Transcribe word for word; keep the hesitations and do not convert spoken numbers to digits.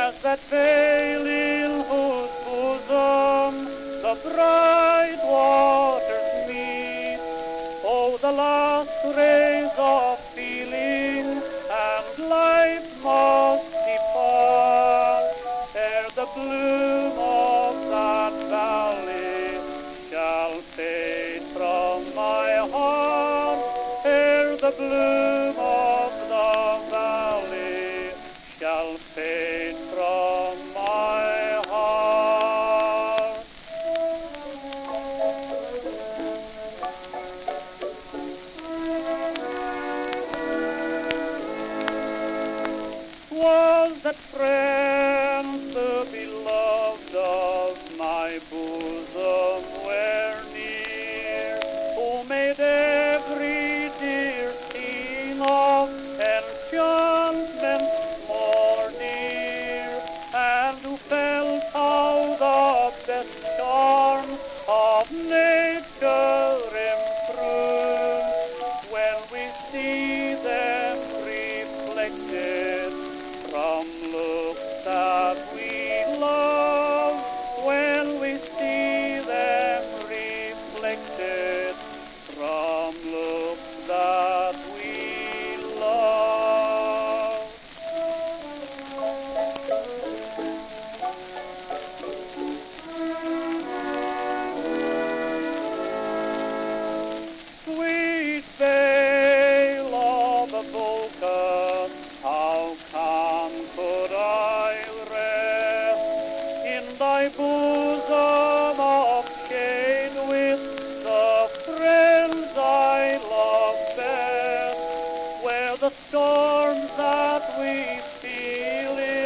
as that veil in whose bosom the bright waters meet. Oh, the last rays of feeling and life must depart, ere the bloom of that valley shall fade from my heart, ere the bloom of the valley shall fade from my heart. Was that friend the beloved of my bosom were near, who made every dear scene of enchantment more dear, and who felt how the best charm of nature improves when we see them reflected from looks that we love, when we see them reflected from looks that we love. Sweet veil of a Vulcan, how calm could I rest in thy bosom of shade with the friends I love best, where the storms that we feel in